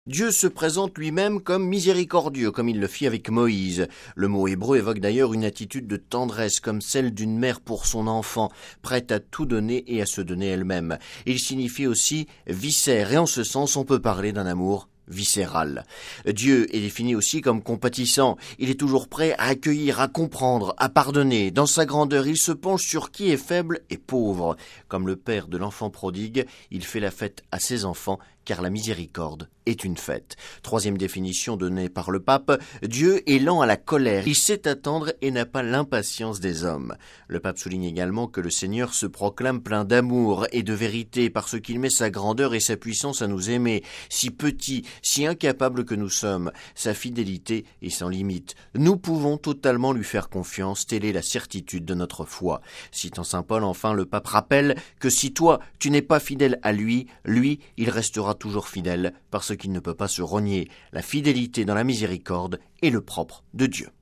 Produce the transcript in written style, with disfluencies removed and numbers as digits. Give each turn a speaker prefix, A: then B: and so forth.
A: Dieu se présente lui-même comme miséricordieux, comme il le fit avec Moïse. Le mot hébreu évoque d'ailleurs une attitude de tendresse, comme celle d'une mère pour son enfant, prête à tout donner et à se donner elle-même. Il signifie aussi viscère, et en ce sens on peut parler d'un amour viscéral. Dieu est défini aussi comme compatissant. Il est toujours prêt à accueillir, à comprendre, à pardonner. Dans sa grandeur, il se penche sur qui est faible et pauvre. Comme le père de l'enfant prodigue, il fait la fête à ses enfants, car la miséricorde est une fête. Troisième définition donnée par le pape, Dieu est lent à la colère, il sait attendre et n'a pas l'impatience des hommes. Le pape souligne également que le Seigneur se proclame plein d'amour et de vérité parce qu'il met sa grandeur et sa puissance à nous aimer, si petits, si incapables que nous sommes. Sa fidélité est sans limite. Nous pouvons totalement lui faire confiance, telle est la certitude de notre foi. Citant saint Paul, enfin, le pape rappelle que si toi, tu n'es pas fidèle à lui, il restera toujours fidèle parce qu'il ne peut pas se renier. La fidélité dans la miséricorde est le propre de Dieu.